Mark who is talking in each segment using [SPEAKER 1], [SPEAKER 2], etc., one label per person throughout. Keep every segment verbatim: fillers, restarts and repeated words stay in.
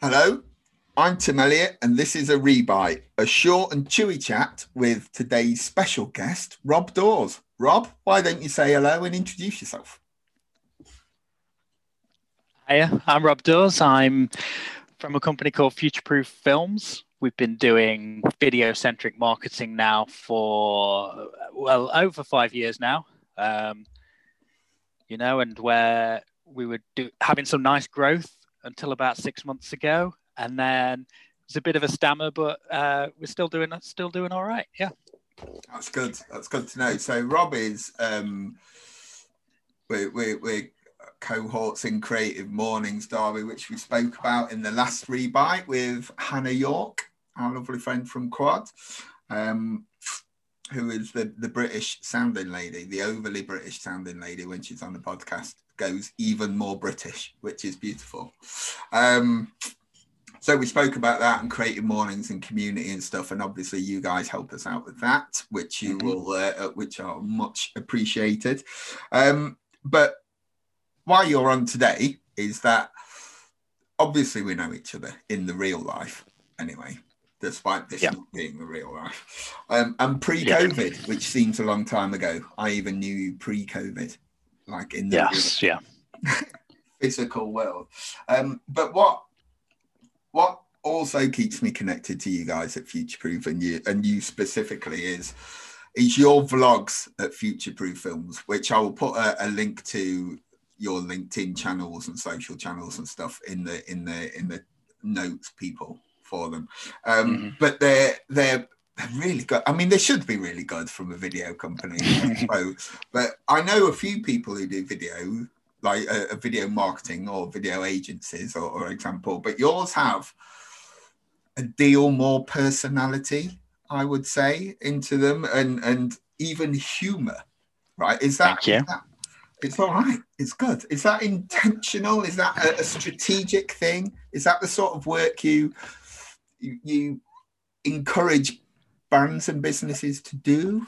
[SPEAKER 1] Hello, I'm Tim Elliott, and this is a Rebite, a short and chewy chat with today's special guest, Rob Dawes. Rob, why don't you say hello and introduce yourself?
[SPEAKER 2] Hiya, I'm Rob Dawes. I'm from a company called Future-Proof Films. We've been doing video-centric marketing now for, well, over five years now. Um, you know, and where we were do, having some nice growth until about six months ago, and then it's a bit of a stammer, but uh, we're still doing still doing all right. Yeah,
[SPEAKER 1] that's good. That's good to know. So Rob is um, we're, we're, we're cohorts in Creative Mornings, Derby, which we spoke about in the last Rebite with Hannah York, our lovely friend from Quad, um, who is the the British sounding lady, the overly British sounding lady. When she's on the podcast, goes even more British, which is beautiful. Um, so we spoke about that and Creative Mornings and community and stuff, and obviously you guys help us out with that, which you mm-hmm. will, uh, which are much appreciated. Um, but why you're on today is that obviously we know each other in the real life, anyway. Despite this yeah. not being the real life, um, and pre-COVID, yeah. which seems a long time ago. I even knew you pre-COVID, like in the
[SPEAKER 2] yes,
[SPEAKER 1] real
[SPEAKER 2] yeah.
[SPEAKER 1] physical world. Um, but what what also keeps me connected to you guys at Future-Proof and you and you specifically is is your vlogs at Future-Proof Films, which I will put a, a link to your LinkedIn channels and social channels and stuff in the in the in the notes, people. For them, um, mm-hmm. but they're they're really good. I mean, they should be really good from a video company, I suppose. But I know a few people who do video, like a, a video marketing or video agencies, or, or example. But yours have a deal more personality, I would say, into them, and and even humor. Right? Is that?
[SPEAKER 2] Thank you.
[SPEAKER 1] Is that It's all right. It's good. Is that intentional? Is that a, a strategic thing? Is that the sort of work you? You, you encourage brands and businesses to do?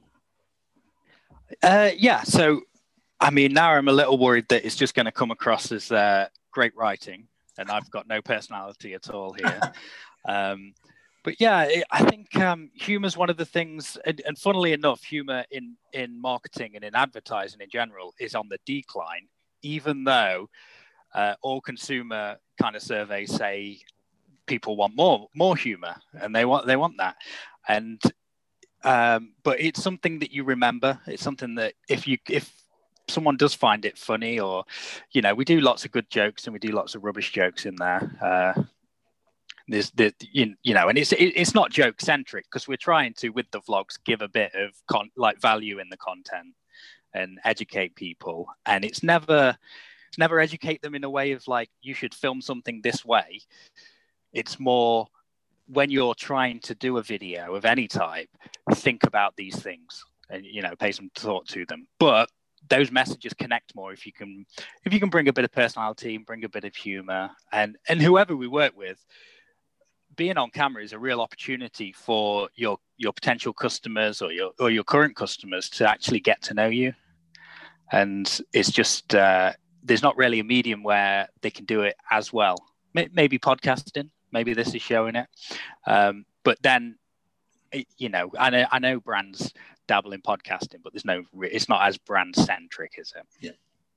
[SPEAKER 2] Uh, yeah. So, I mean, now I'm a little worried that it's just going to come across as uh, great writing, and I've got no personality at all here. um, but yeah, it, I think um, humor is one of the things, and, and funnily enough, humor in in marketing and in advertising in general is on the decline, even though uh, all consumer kind of surveys say people want more more humor, and they want they want that, and um, but it's something that you remember. It's something that if you if someone does find it funny, or you know, we do lots of good jokes and we do lots of rubbish jokes in there. Uh, there's the you, you know, and it's it, it's not joke centric because we're trying to with the vlogs give a bit of con- like value in the content and educate people, and it's never it's never educate them in a way of like you should film something this way. It's more when you're trying to do a video of any type, think about these things and, you know, pay some thought to them. But those messages connect more if you can if you can bring a bit of personality and bring a bit of humor. And, and whoever we work with, being on camera is a real opportunity for your your potential customers or your or your current customers to actually get to know you. And it's just, uh, there's not really a medium where they can do it as well. Maybe podcasting. Maybe this is showing it, um, but then, you know, I know I know brands dabble in podcasting, but there's no, it's not as brand centric, is it?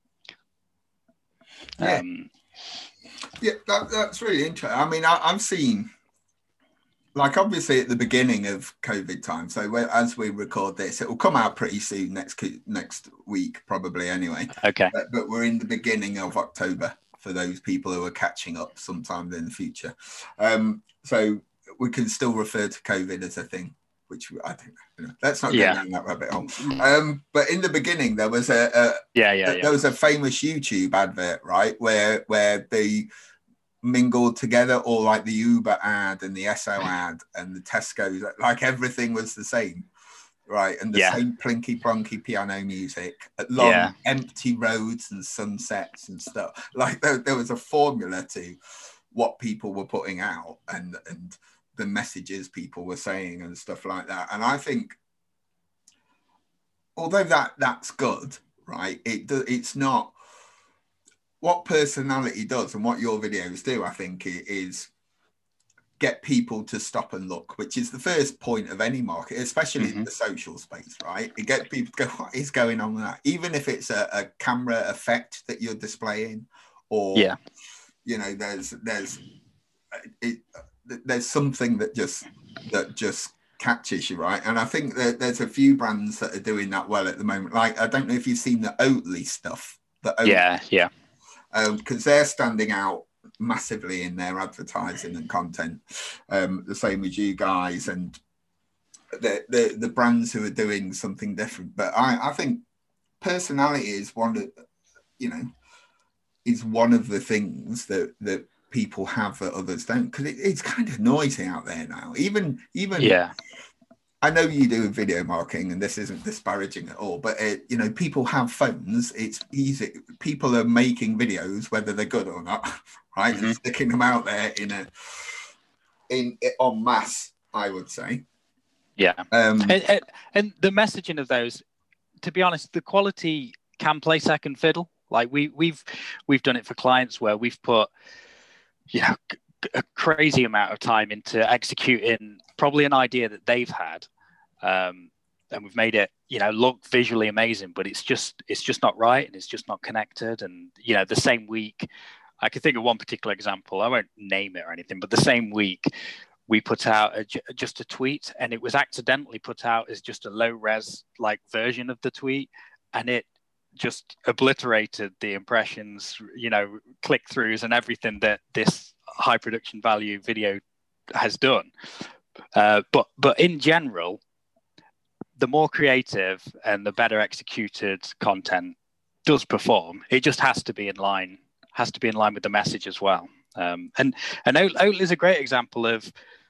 [SPEAKER 1] Yeah,
[SPEAKER 2] um,
[SPEAKER 1] yeah, that, that's really interesting. I mean, I, I've seen, like, obviously at the beginning of COVID time. So as we record this, it will come out pretty soon next next week, probably anyway.
[SPEAKER 2] Okay,
[SPEAKER 1] but, but we're in the beginning of October. For those people who are catching up sometime in the future. Um, so we can still refer to COVID as a thing, which I think, you know, let's not
[SPEAKER 2] yeah.
[SPEAKER 1] go down that rabbit hole. Um, but in the beginning, there was a, a
[SPEAKER 2] yeah, yeah,
[SPEAKER 1] there
[SPEAKER 2] yeah.
[SPEAKER 1] was a famous YouTube advert, right, where where they mingled together, or like the Uber ad and the S O ad and the Tesco's, like everything was the same. Right, and the
[SPEAKER 2] yeah.
[SPEAKER 1] same plinky plonky piano music, long
[SPEAKER 2] yeah.
[SPEAKER 1] empty roads and sunsets and stuff. Like there, there was a formula to what people were putting out and and the messages people were saying and stuff like that. And I think, although that that's good, right? It it's not. what personality does and what your videos do, I think, is get people to stop and look, which is the first point of any market, especially mm-hmm. in the social space, right? You get people to go, what is going on with that? Even if it's a, a camera effect that you're displaying, or, yeah. you know, there's, there's, it, there's something that just, that just catches you, right? And I think that there's a few brands that are doing that well at the moment. Like, I don't know if you've seen the Oatly stuff. The Oatly,
[SPEAKER 2] yeah, yeah.
[SPEAKER 1] Because um, they're standing out massively in their advertising and content, um, the same as you guys and the, the the brands who are doing something different. But I, I think personality is one of, you know, is one of the things that that people have that others don't, because it, it's kind of noisy out there now. Even even
[SPEAKER 2] yeah.
[SPEAKER 1] I know you do video marketing, and this isn't disparaging at all, but it, you know, people have phones. It's easy. People are making videos, whether they're good or not, right? Mm-hmm. And sticking them out there in a in en masse, I would say.
[SPEAKER 2] Yeah, um, and, and, and the messaging of those, to be honest, the quality can play second fiddle. Like we we've we've done it for clients where we've put, you know, a crazy amount of time into executing probably an idea that they've had, um, and we've made it, you know, look visually amazing, but it's just it's just not right, and it's just not connected. And you know, the same week, I can think of one particular example. I won't name it or anything, but the same week we put out a, just a tweet, and it was accidentally put out as just a low res like version of the tweet, and it just obliterated the impressions, you know, click throughs and everything that this high production value video has done. Uh, but but in general, the more creative and the better executed content does perform. It just has to be in line, has to be in line with the message as well. Um, and and Oatly is a great example of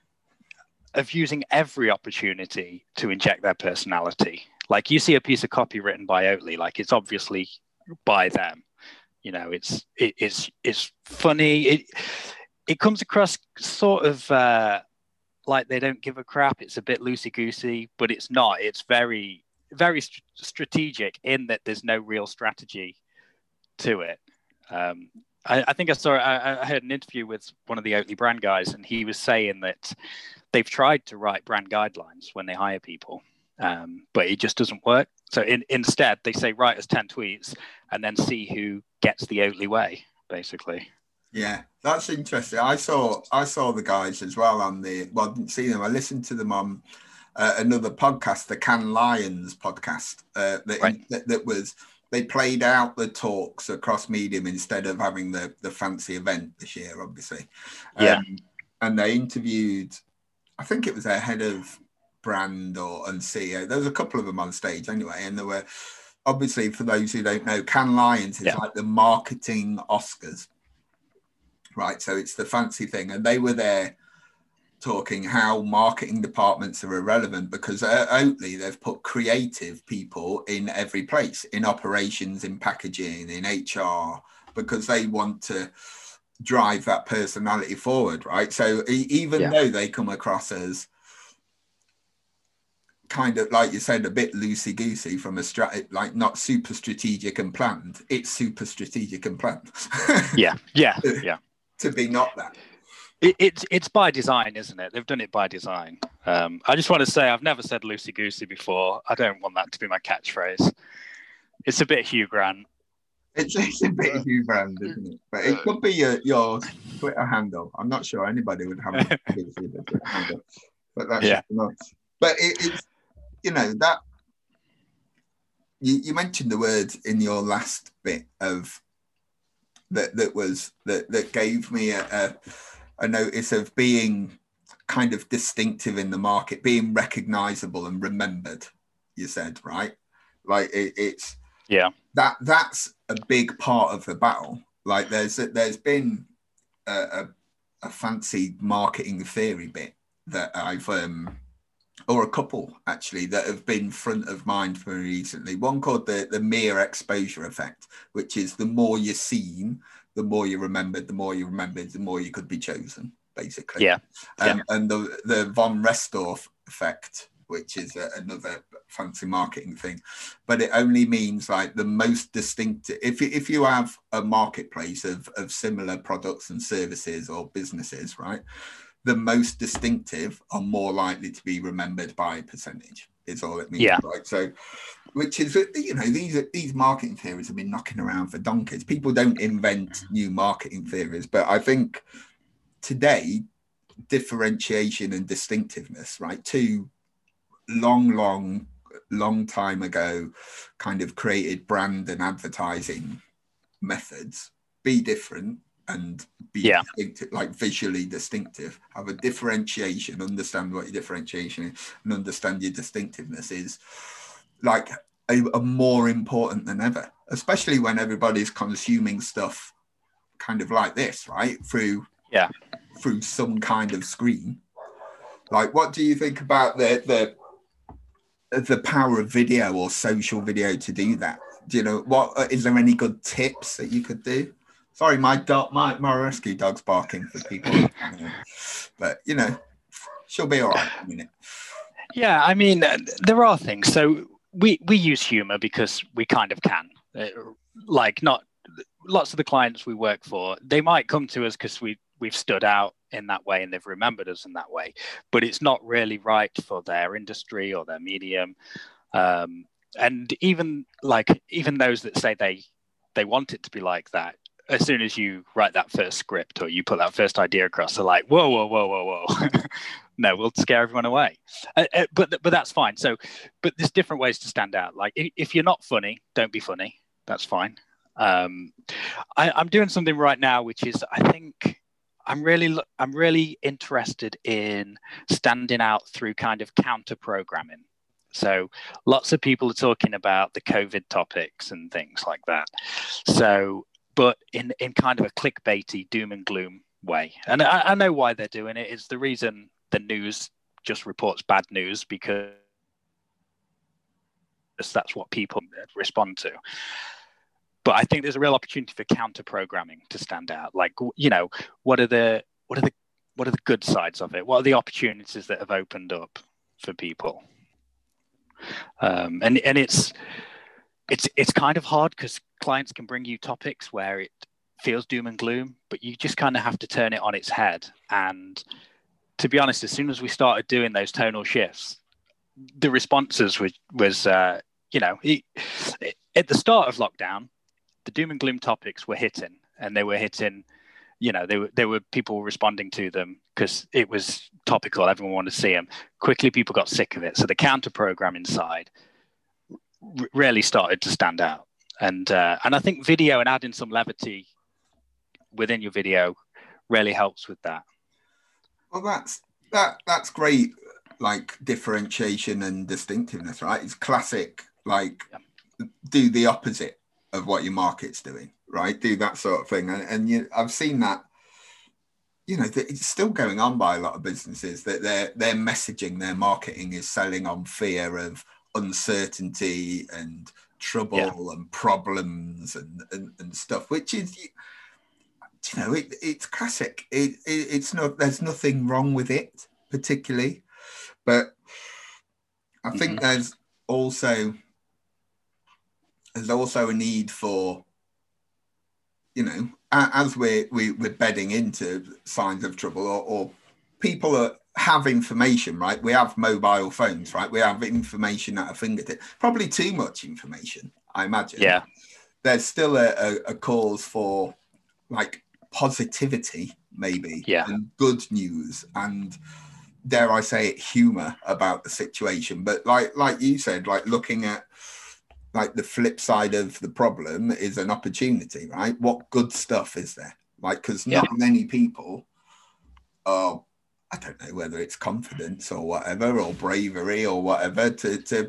[SPEAKER 2] of using every opportunity to inject their personality. Like you see a piece of copy written by Oatly, like it's obviously by them. You know, it's it, it's it's funny. It it comes across sort of uh, like they don't give a crap. It's a bit loosey goosey, but it's not. It's very very st- strategic in that there's no real strategy to it. Um, I, I think I saw I, I heard an interview with one of the Oatly brand guys, and he was saying that they've tried to write brand guidelines when they hire people, um, but it just doesn't work. So in, instead, they say write us ten tweets and then see who gets the Oatly way, basically.
[SPEAKER 1] Yeah, that's interesting. I saw I saw the guys as well on the well, I didn't see them. I listened to them on uh, another podcast, the Cannes Lions podcast. Uh, that,
[SPEAKER 2] right.
[SPEAKER 1] that that was they played out the talks across Medium instead of having the the fancy event this year, obviously.
[SPEAKER 2] Yeah,
[SPEAKER 1] um, and they interviewed, I think it was their head of brand or and C E O. There was a couple of them on stage anyway, and there were obviously, for those who don't know, Cannes Lions is yeah. like the marketing Oscars. Right, so it's the fancy thing, and they were there talking how marketing departments are irrelevant because at Oatly they've put creative people in every place, in operations, in packaging, in H R, because they want to drive that personality forward, right? So even yeah. though they come across as kind of, like you said, a bit loosey-goosey from a strat, like not super strategic and planned, it's super strategic and planned.
[SPEAKER 2] yeah, yeah, yeah.
[SPEAKER 1] To be not that.
[SPEAKER 2] It, it's it's by design, isn't it? They've done it by design. Um, I just want to say I've never said loosey-goosey before. I don't want that to be my catchphrase. It's a bit Hugh Grant.
[SPEAKER 1] It's, it's a bit Hugh Grant, isn't it? But it could be your, your Twitter handle. I'm not sure anybody would have a Twitter handle. But that's yeah. nuts. But it, it's, you know, that you, you mentioned the word in your last bit of that that was that that gave me a, a a notice of being kind of distinctive in the market, being recognizable and remembered. You said, right? Like it, it's
[SPEAKER 2] yeah
[SPEAKER 1] that that's a big part of the battle. Like there's there's been a, a, a fancy marketing theory bit that I've um or a couple actually that have been front of mind for me recently. One called the, the mere exposure effect, which is the more you're seen, the more you're remembered, the more you remembered, the more you could be chosen, basically.
[SPEAKER 2] Yeah.
[SPEAKER 1] Um,
[SPEAKER 2] yeah.
[SPEAKER 1] And the, the von Restorff effect, which is a, another fancy marketing thing, but it only means like the most distinctive. If if you have a marketplace of of similar products and services or businesses, right, the most distinctive are more likely to be remembered by a percentage. Is all it means,
[SPEAKER 2] yeah.
[SPEAKER 1] right? So, which is, you know, these these marketing theories have been knocking around for donkeys. People don't invent new marketing theories, but I think today, differentiation and distinctiveness, right? Two long, long, long time ago, kind of created brand and advertising methods. Be different and be
[SPEAKER 2] yeah.
[SPEAKER 1] distinctive, like visually distinctive. Have a differentiation, understand what your differentiation is, and understand your distinctiveness is like a, a more important than ever, especially when everybody's consuming stuff kind of like this, right? Through
[SPEAKER 2] yeah.
[SPEAKER 1] through some kind of screen. Like, what do you think about the the the power of video or social video to do that? Do you know what? Is there any good tips that you could do? Sorry, my dog, my my rescue dog's barking for people, but you know, she'll be all right in a minute.
[SPEAKER 2] Yeah, I mean, there are things. So we we use humor because we kind of can. Uh, like, not lots of the clients we work for, they might come to us because we we've stood out in that way and they've remembered us in that way, but it's not really right for their industry or their medium. Um, and even like even those that say they they want it to be like that, as soon as you write that first script or you put that first idea across, they're like, whoa, whoa, whoa, whoa, whoa. No, we'll scare everyone away. Uh, uh, but but that's fine. So, but there's different ways to stand out. Like if, if you're not funny, don't be funny. That's fine. Um, I, I'm doing something right now, which is I think I'm really I'm really interested in standing out through kind of counter programming. So lots of people are talking about the COVID topics and things like that. So, but in, in kind of a clickbaity doom and gloom way. And I, I know why they're doing it. It's the reason the news just reports bad news, because that's what people respond to. But I think there's a real opportunity for counter programming to stand out. Like, you know, what are the what are the what are the good sides of it? What are the opportunities that have opened up for people? Um, and and it's it's it's kind of hard because clients can bring you topics where it feels doom and gloom, but you just kind of have to turn it on its head. And to be honest, as soon as we started doing those tonal shifts, the responses was was uh, you know it, it, at the start of lockdown, the doom and gloom topics were hitting, and they were hitting. You know, they were there were people responding to them because it was topical. Everyone wanted to see them. Quickly, people got sick of it. So the counter program inside r- really started to stand out. And uh, and I think video and adding some levity within your video really helps with that.
[SPEAKER 1] Well, that's that that's great. Like differentiation and distinctiveness, right? It's classic. Like yeah. Do the opposite of what your market's doing, right? Do that sort of thing. And, and you, I've seen that, you know, that it's still going on by a lot of businesses, that their their messaging, their marketing is selling on fear of uncertainty and trouble yeah. and problems and, and, and stuff, which is, you know, it, it's classic. It, it, it's not, there's nothing wrong with it particularly, but I mm-hmm. think there's also, there's also a need for, you know, as we're, we, we're bedding into signs of trouble, or, or people are, have information, right? We have mobile phones, right? We have information at a fingertip, probably too much information, I imagine.
[SPEAKER 2] Yeah.
[SPEAKER 1] There's still a, a, a cause for like positivity, maybe,
[SPEAKER 2] yeah.
[SPEAKER 1] and good news, and dare I say it, humor about the situation. But like, like you said, like looking at, like the flip side of the problem is an opportunity, right? What good stuff is there? Like, because not yeah. many people are, I don't know whether it's confidence or whatever, or bravery or whatever, to to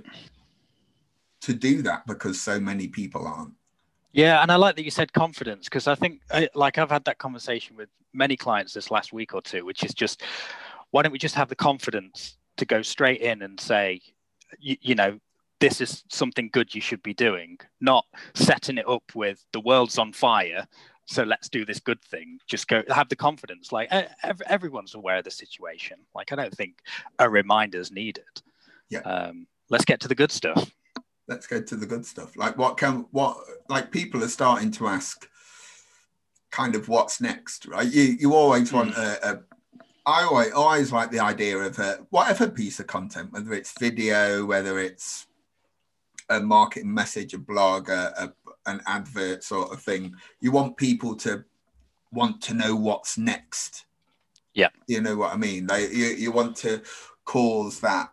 [SPEAKER 1] to do that, because so many people aren't.
[SPEAKER 2] Yeah, and I like that you said confidence, because I think, like, I've had that conversation with many clients this last week or two, which is just, why don't we just have the confidence to go straight in and say, you, you know, this is something good you should be doing, not setting it up with the world's on fire, so let's do this good thing. Just go, have the confidence. Like, everyone's aware of the situation. Like, I don't think a reminder's needed.
[SPEAKER 1] Yeah.
[SPEAKER 2] Um, let's get to the good stuff.
[SPEAKER 1] Let's go to the good stuff. Like what can what like people are starting to ask kind of what's next, right? You you always want mm. a, a I always, always like the idea of a, whatever piece of content, whether it's video, whether it's a marketing message, a blog, a, a, an advert sort of thing. You want people to want to know what's next.
[SPEAKER 2] Yeah.
[SPEAKER 1] You know what I mean? Like you, you want to cause that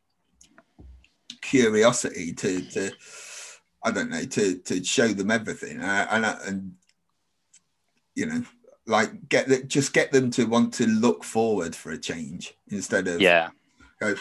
[SPEAKER 1] curiosity to, to I don't know, to, to show them everything. Uh, and, and, you know, like get the, just get them to want to look forward for a change instead of
[SPEAKER 2] yeah
[SPEAKER 1] go,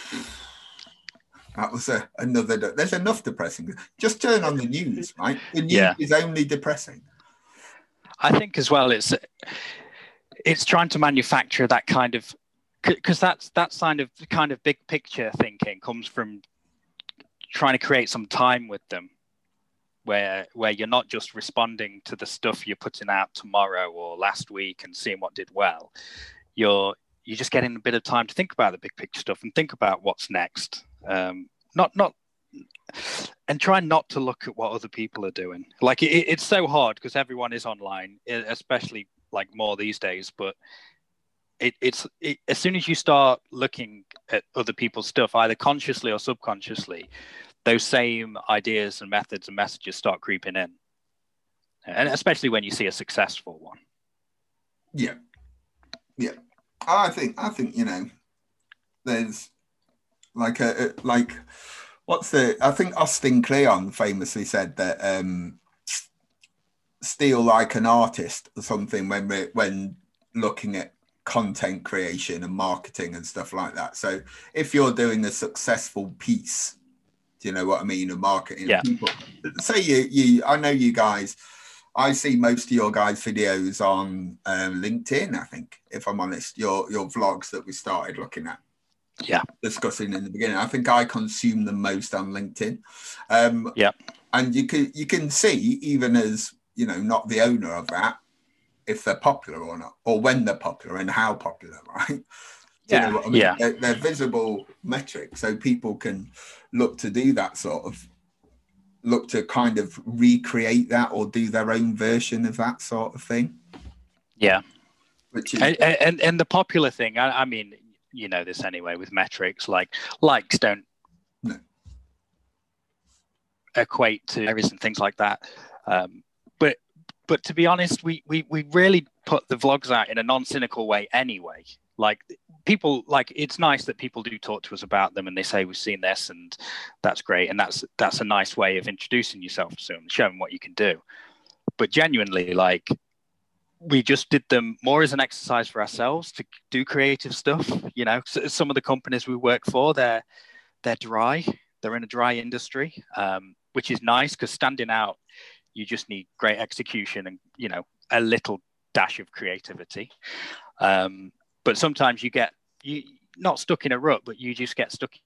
[SPEAKER 1] that was a, another there's enough depressing. Just turn on the news, right? The news
[SPEAKER 2] yeah.
[SPEAKER 1] is only depressing.
[SPEAKER 2] I think as well it's it's trying to manufacture that kind of, because that's that kind of kind of big picture thinking comes from trying to create some time with them where where you're not just responding to the stuff you're putting out tomorrow or last week and seeing what did well. You're you're just getting a bit of time to think about the big picture stuff and think about what's next. Um, not not and try not to look at what other people are doing. Like it, it's so hard because everyone is online, especially like more these days. But it, it's it, as soon as you start looking at other people's stuff, either consciously or subconsciously, those same ideas and methods and messages start creeping in. And especially when you see a successful one.
[SPEAKER 1] Yeah. Yeah. I think, I think, you know, there's like a, a like, what's the, I think Austin Kleon famously said that um, steal like an artist or something when we're, when looking at content creation and marketing and stuff like that. So if you're doing a successful piece, do you know what I mean? And marketing.
[SPEAKER 2] Yeah.
[SPEAKER 1] People, say you, you, I know you guys, I see most of your guys' videos on um, LinkedIn, I think, if I'm honest, your, your vlogs that we started looking at.
[SPEAKER 2] Yeah.
[SPEAKER 1] Discussing in the beginning. I think I consume them most on LinkedIn. Um,
[SPEAKER 2] yeah.
[SPEAKER 1] And you can, you can see, even as, you know, not the owner of that, if they're popular or not, or when they're popular and how popular, right? Do you
[SPEAKER 2] yeah.
[SPEAKER 1] know what I mean?
[SPEAKER 2] Yeah.
[SPEAKER 1] They're, they're visible metrics, so people can look to do that sort of, look to kind of recreate that or do their own version of that sort of thing.
[SPEAKER 2] Yeah.
[SPEAKER 1] Which is...
[SPEAKER 2] and, and, and the popular thing, I, I mean, you know this anyway with metrics, like likes don't
[SPEAKER 1] no.
[SPEAKER 2] equate to errors and things like that. Um, but but to be honest, we, we, we really put the vlogs out in a non-cynical way anyway. Like people, like it's nice that people do talk to us about them and they say we've seen this and that's great, and that's that's a nice way of introducing yourself to them, showing what you can do. But genuinely, like we just did them more as an exercise for ourselves to do creative stuff. You know, so some of the companies we work for, they're they're dry, they're in a dry industry, um, which is nice because standing out, you just need great execution and you know a little dash of creativity. Um, But sometimes you get you not stuck in a rut, but you just get stuck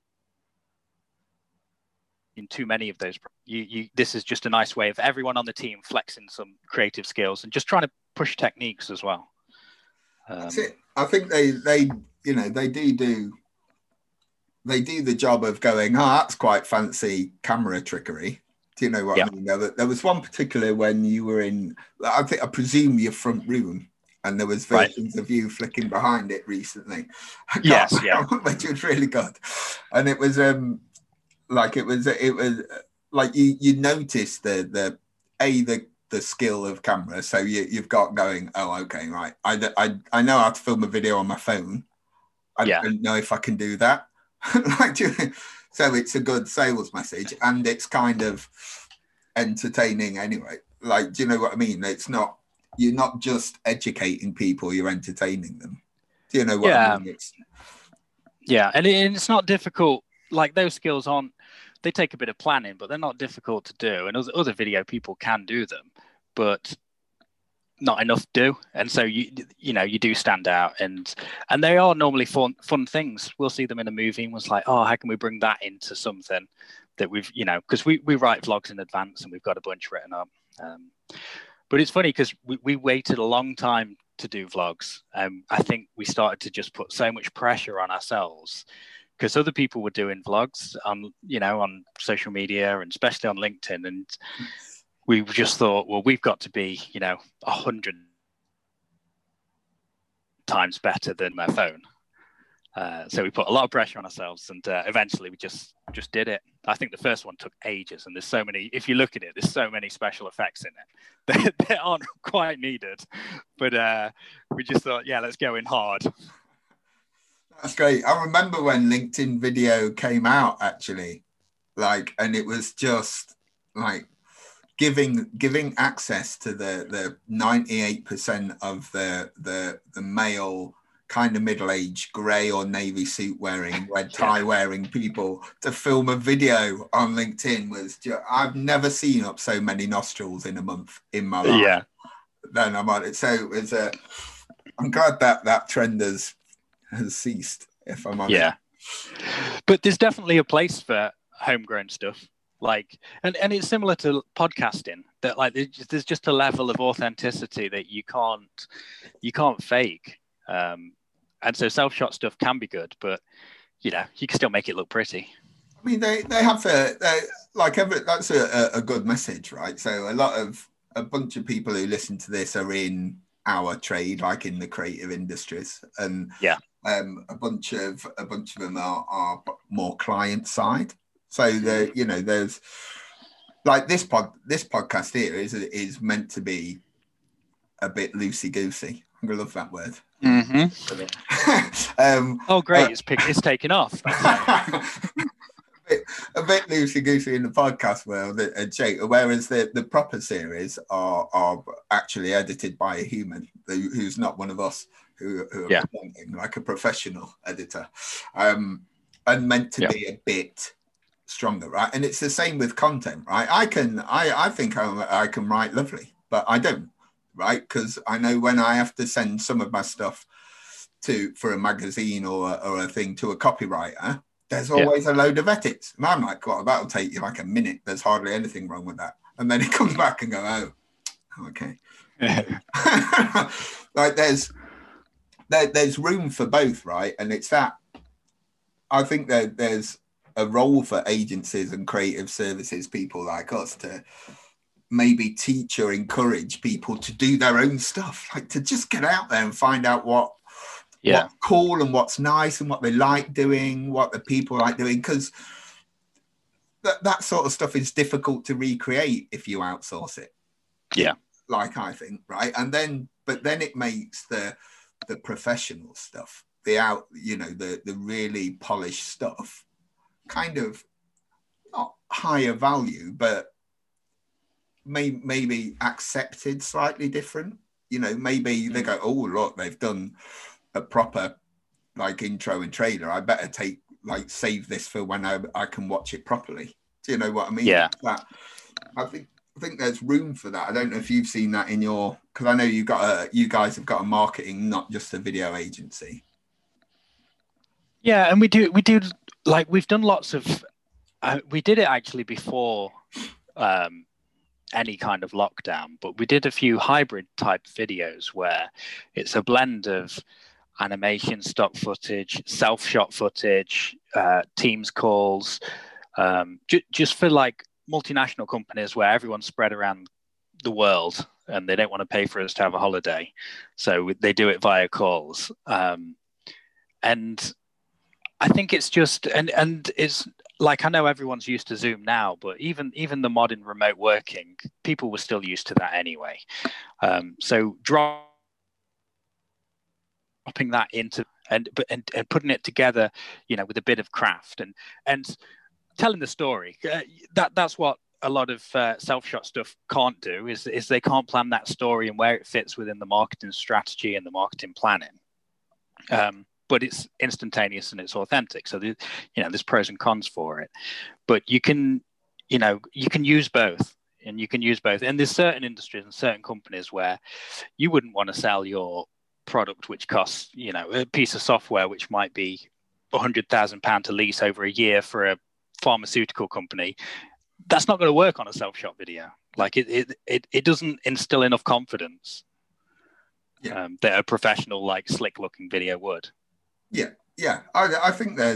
[SPEAKER 2] in too many of those. You, you, this is just a nice way of everyone on the team flexing some creative skills and just trying to push techniques as well. Um,
[SPEAKER 1] That's it. I think they, they, you know, they do do, they do the job of going, oh, that's quite fancy camera trickery. Do you know what
[SPEAKER 2] yeah.
[SPEAKER 1] I mean? There, there was one particular when you were in, I think, I presume your front room. And there was versions right. of you flicking behind it recently.
[SPEAKER 2] Yes, yeah.
[SPEAKER 1] Which was really good. And it was um like it was it was like you you noticed the the a the the skill of camera. So you you've got going, oh okay, right. I I I know how to film a video on my phone. I
[SPEAKER 2] yeah.
[SPEAKER 1] don't know if I can do that. Like so it's a good sales message and it's kind of entertaining anyway. Like, do you know what I mean? It's not You're not just educating people, you're entertaining them. Do you know what
[SPEAKER 2] yeah.
[SPEAKER 1] I mean? It's...
[SPEAKER 2] Yeah, and, it, and it's not difficult. Like those skills aren't, they take a bit of planning, but they're not difficult to do. And other, other video people can do them, but not enough do. And so, you you know, you do stand out. And and they are normally fun, fun things. We'll see them in a movie and was like, oh, how can we bring that into something that we've, you know, because we, we write vlogs in advance and we've got a bunch written up. Um, But it's funny because we, we waited a long time to do vlogs. Um, I think we started to just put so much pressure on ourselves because other people were doing vlogs on, you know, on social media and especially on LinkedIn. And we just thought, well, we've got to be, you know, a hundred times better than my phone. Uh, so we put a lot of pressure on ourselves, and uh, eventually we just just did it. I think the first one took ages, and there's so many. If you look at it, there's so many special effects in it that, that aren't quite needed. But uh, we just thought, yeah, let's go in hard.
[SPEAKER 1] That's great. I remember when LinkedIn video came out, actually, like, and it was just like giving giving access to the the ninety-eight percent of the the the male kind of middle-aged grey or navy suit wearing, red tie wearing people to film a video on LinkedIn was just, I've never seen up so many nostrils in a month in my life.
[SPEAKER 2] Yeah.
[SPEAKER 1] Then I'm on it. So it was a, I'm glad that that trend has has ceased, if I'm honest.
[SPEAKER 2] Yeah. But there's definitely a place for homegrown stuff. Like, and, and it's similar to podcasting, that like there's just a level of authenticity that you can't you can't fake. Um, and so self-shot stuff can be good, but you know, you can still make it look pretty.
[SPEAKER 1] I mean, they they have a they, like every, that's a, a good message, right? So a lot of a bunch of people who listen to this are in our trade, like in the creative industries, and
[SPEAKER 2] yeah,
[SPEAKER 1] um, a bunch of a bunch of them are, are more client side. So the you know there's like this pod this podcast here is is meant to be a bit loosey goosey. I'm gonna love that word.
[SPEAKER 2] Mm-hmm.
[SPEAKER 1] um,
[SPEAKER 2] oh, great!
[SPEAKER 1] Uh,
[SPEAKER 2] it's pick, it's taken off.
[SPEAKER 1] a bit, a bit loosey goosey in the podcast world, and Jake. Whereas the, the proper series are are actually edited by a human who, who's not one of us who, who are
[SPEAKER 2] yeah.
[SPEAKER 1] presenting, like a professional editor, um, and meant to yeah. be a bit stronger, right? And it's the same with content, right? I can I I think I, I can write lovely, but I don't. Right, because I know when I have to send some of my stuff to for a magazine or or a thing to a copywriter, there's always yeah. a load of edits, and I'm like, "Well, that'll take you like a minute. There's hardly anything wrong with that." And then it comes back and go, "Oh, okay." Like there's there, there's room for both, right? And it's that I think that there's a role for agencies and creative services people like us to maybe teach or encourage people to do their own stuff, like to just get out there and find out what yeah. what's cool and what's nice and what they like doing, what the people like doing, because that, that sort of stuff is difficult to recreate if you outsource it.
[SPEAKER 2] Yeah.
[SPEAKER 1] Like I think, right? And then, but then it makes the the professional stuff, the out, you know, the the really polished stuff, kind of not higher value, but May, maybe accepted slightly different, you know, maybe they go, oh, look, they've done a proper like intro and trailer. I better take like save this for when I, I can watch it properly. Do you know what I mean?
[SPEAKER 2] Yeah.
[SPEAKER 1] That, I think I think there's room for that. I don't know if you've seen that in your, because I know you've got a, you guys have got a marketing, not just a video agency.
[SPEAKER 2] Yeah, and we do we do like we've done lots of. Uh, we did it actually before. Um, any kind of lockdown, but we did a few hybrid type videos where it's a blend of animation, stock footage, self-shot footage, uh, Teams calls, um, ju- just for like multinational companies where everyone's spread around the world and they don't want to pay for us to have a holiday. So they do it via calls. Um, and I think it's just, and, and it's, like I know everyone's used to Zoom now, but even even the modern remote working, people were still used to that anyway. Um, so dropping that into and but and, and putting it together, you know, with a bit of craft and and telling the story. Uh, that that's what a lot of uh, self-shot stuff can't do. Is is they can't plan that story and where it fits within the marketing strategy and the marketing planning. Um, but it's instantaneous and it's authentic. So, the, you know, there's pros and cons for it. But you can, you know, you can use both, and you can use both. And there's certain industries and certain companies where you wouldn't want to sell your product, which costs, you know, a piece of software which might be one hundred thousand pounds to lease over a year for a pharmaceutical company. That's not going to work on a self-shot video. Like it, it, it, it doesn't instill enough confidence yeah. um, that a professional, like slick-looking video would.
[SPEAKER 1] Yeah, yeah. I, I think there's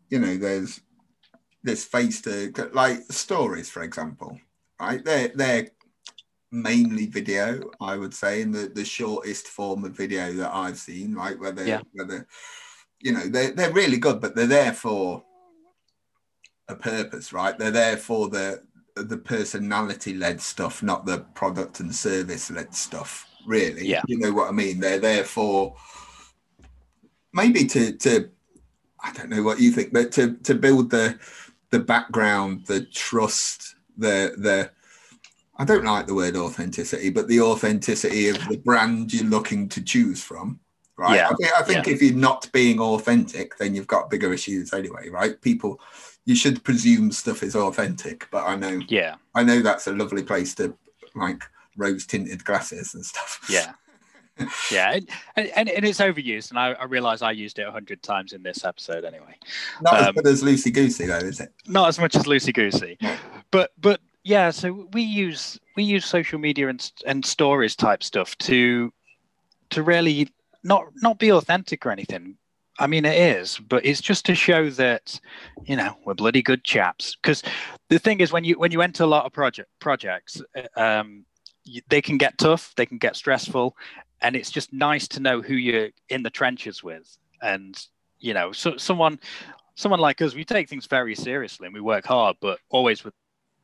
[SPEAKER 1] you know, there's this face to like stories, for example, right? They're they're mainly video, I would say, in the, the shortest form of video that I've seen, right? Whether
[SPEAKER 2] Yeah.
[SPEAKER 1] whether you know, they're they're really good, but they're there for a purpose, right? They're there for the the personality led stuff, not the product and service led stuff, really.
[SPEAKER 2] Yeah.
[SPEAKER 1] You know what I mean? They're there for maybe to to I don't know what you think, but to to build the the background, the trust, the the I don't like the word authenticity, but the authenticity of the brand you're looking to choose from, right?
[SPEAKER 2] Yeah.
[SPEAKER 1] I think, I think
[SPEAKER 2] yeah.
[SPEAKER 1] if you're not being authentic, then you've got bigger issues anyway, right? People, you should presume stuff is authentic, but I know,
[SPEAKER 2] Yeah.
[SPEAKER 1] I know that's a lovely place to like rose tinted glasses and stuff.
[SPEAKER 2] Yeah. Yeah, and, and, and it's overused, and I, I realise I used it a hundred times in this episode anyway.
[SPEAKER 1] Not
[SPEAKER 2] um,
[SPEAKER 1] as good as loosey goosey though, is it?
[SPEAKER 2] Not as much as loosey goosey,
[SPEAKER 1] no.
[SPEAKER 2] but but yeah. So we use we use social media and and stories type stuff to to really not not be authentic or anything. I mean, it is, but it's just to show that, you know, we're bloody good chaps. Because the thing is, when you when you enter a lot of project projects, um, you, they can get tough, they can get stressful. And it's just nice to know who you're in the trenches with. And, you know, so someone someone like us, we take things very seriously and we work hard, but always with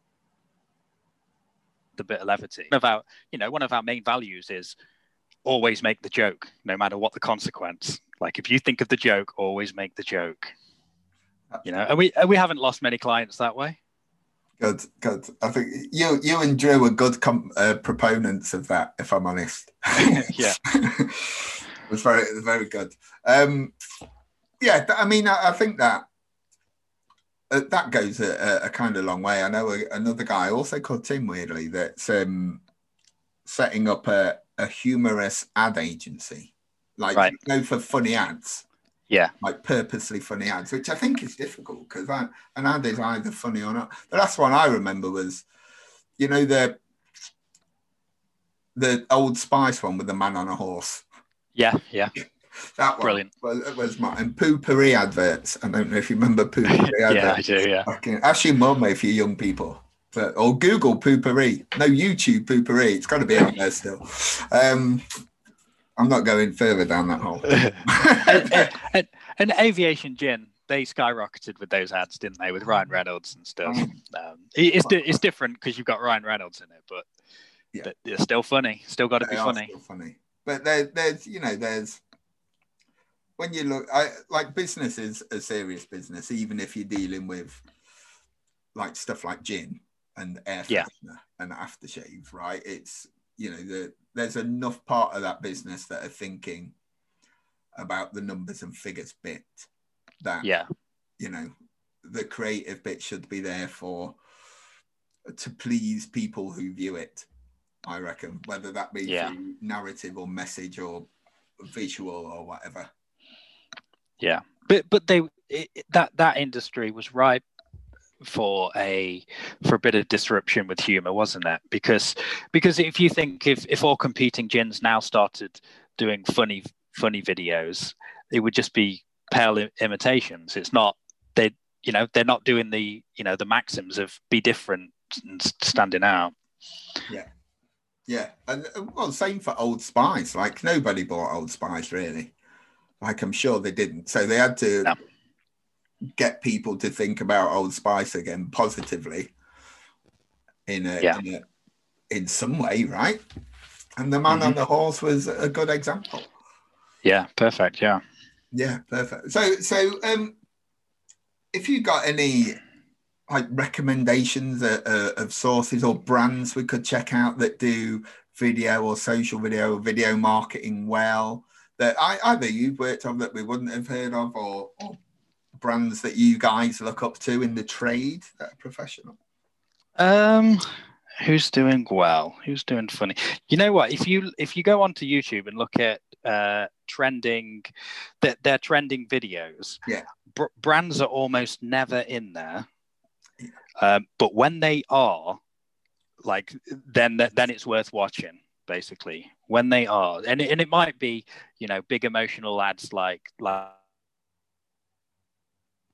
[SPEAKER 2] the bit of levity. One of our, you know, one of our main values is always make the joke, no matter what the consequence. Like if you think of the joke, always make the joke. You know, and we and we haven't lost many clients that way.
[SPEAKER 1] Good, good. I think you, you and Drew are good com- uh, proponents of that, if I'm honest.
[SPEAKER 2] Yeah,
[SPEAKER 1] it was very, it was very good. Um, yeah, th- I mean, I, I think that uh, that goes a, a kind of long way. I know a, another guy, also called Tim, weirdly, that's um, setting up a, a humorous ad agency, like
[SPEAKER 2] right.
[SPEAKER 1] you know, for funny ads.
[SPEAKER 2] Yeah,
[SPEAKER 1] like purposely funny ads, which I think is difficult because an ad is either funny or not. The last one I remember was, you know, the the Old Spice one with the man on a horse.
[SPEAKER 2] Yeah, yeah.
[SPEAKER 1] That one
[SPEAKER 2] brilliant.
[SPEAKER 1] was, was my and Poo-Pourri adverts. I don't know if you remember Poo-Pourri adverts.
[SPEAKER 2] Yeah, I do. Yeah.
[SPEAKER 1] Okay. Ask your mum if you're young people, but or Google Poo-Pourri. No, YouTube Poo-Pourri. It's got to be out there still. Um, I'm not going further down that hole.
[SPEAKER 2] and, and, and, and Aviation Gin, they skyrocketed with those ads, didn't they? With Ryan Reynolds and stuff. Um, it's it's different because you've got Ryan Reynolds in it, but yeah. They're still funny. Still got to be funny.
[SPEAKER 1] Still funny. But there, there's, you know, there's when you look, I like business is a serious business, even if you're dealing with like stuff like gin and air freshener yeah. and aftershave, right? It's you know the. There's enough part of that business that are thinking about the numbers and figures bit that,
[SPEAKER 2] yeah.
[SPEAKER 1] you know, the creative bit should be there for, to please people who view it, I reckon, whether that be
[SPEAKER 2] yeah.
[SPEAKER 1] through narrative or message or visual or whatever.
[SPEAKER 2] Yeah. But, but they, it, that, that industry was ripe for a for a bit of disruption with humor, wasn't it? Because because if you think if if all competing gins now started doing funny funny videos, it would just be pale imitations. It's not they you know they're not doing the you know the maxims of be different and standing out.
[SPEAKER 1] Yeah, yeah, and well, same for Old Spice. Like nobody bought Old Spice really. Like I'm sure they didn't. So they had to. No. Get people to think about Old Spice again positively in a,
[SPEAKER 2] yeah.
[SPEAKER 1] in, a in some way, right? And the man mm-hmm. on the horse was a good example.
[SPEAKER 2] Yeah, perfect. Yeah,
[SPEAKER 1] yeah, perfect. So, so um, if you got any like recommendations of, uh, of sources or brands we could check out that do video or social video, or video marketing well, that I, either you've worked on that we wouldn't have heard of, or, or brands that you guys look up to in the trade that are professional?
[SPEAKER 2] Um, who's doing well? Who's doing funny? You know what? If you if you go onto YouTube and look at uh, trending, that they're trending videos.
[SPEAKER 1] Yeah,
[SPEAKER 2] br- brands are almost never in there. Yeah. Um, but when they are, like then then it's worth watching. Basically, when they are, and it, and it might be you know big emotional ads like like.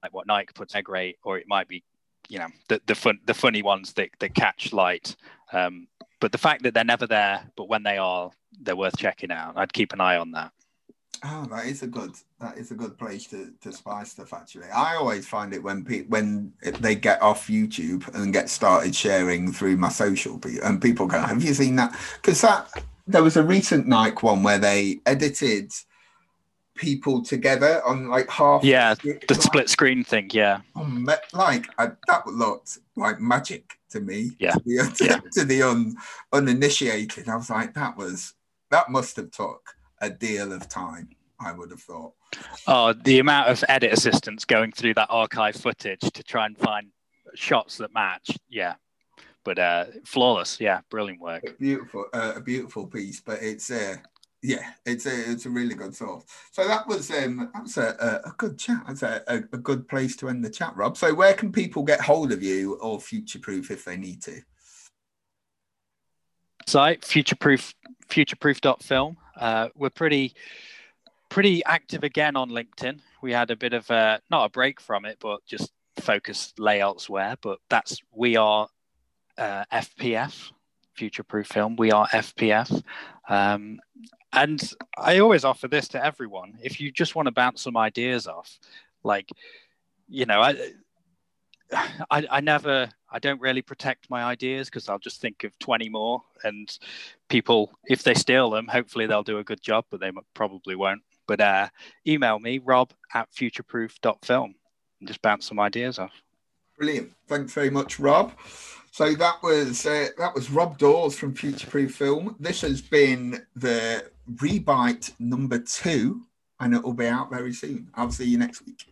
[SPEAKER 2] like what Nike puts, they're great, or it might be, you know, the the fun the funny ones that that catch light. Um, but the fact that they're never there, but when they are, they're worth checking out. I'd keep an eye on that.
[SPEAKER 1] Oh, that is a good that is a good place to, to spy stuff. Actually, I always find it when people when they get off YouTube and get started sharing through my social, and people go, "Have you seen that?" Because that there was a recent Nike one where they edited people together on like half.
[SPEAKER 2] Yeah, the like, split screen thing. Yeah,
[SPEAKER 1] on, like I, that looked like magic to me.
[SPEAKER 2] Yeah,
[SPEAKER 1] to the, to,
[SPEAKER 2] yeah.
[SPEAKER 1] to the un, uninitiated, I was like, that was that must have took a deal of time, I would have thought.
[SPEAKER 2] Oh, the amount of edit assistants going through that archive footage to try and find shots that match. Yeah. But uh, flawless. Yeah. Brilliant work.
[SPEAKER 1] A beautiful, uh, a beautiful piece, but it's, uh, yeah, it's a, it's a really good source. So that was, um, that was a, a good chat. That's a, a, a good place to end the chat, Rob. So where can people get hold of you or Futureproof if they need to?
[SPEAKER 2] Site, Futureproof, futureproof dot film. Uh, we're pretty pretty active again on LinkedIn. We had a bit of a, not a break from it, but just focus lay elsewhere. But that's, we are uh, F P F, Futureproof Film. We are F P F. Um, and I always offer this to everyone. If you just want to bounce some ideas off, like, you know, I, I, I never, I don't really protect my ideas because I'll just think of twenty more, and people, if they steal them, hopefully they'll do a good job, but they probably won't. But uh, email me, rob at futureproof dot film, and just bounce some ideas off.
[SPEAKER 1] Brilliant. Thanks very much, Rob. So that was uh, that was Rob Dawes from Futureproof Film. This has been the Rebite number two, and it will be out very soon. I'll see you next week.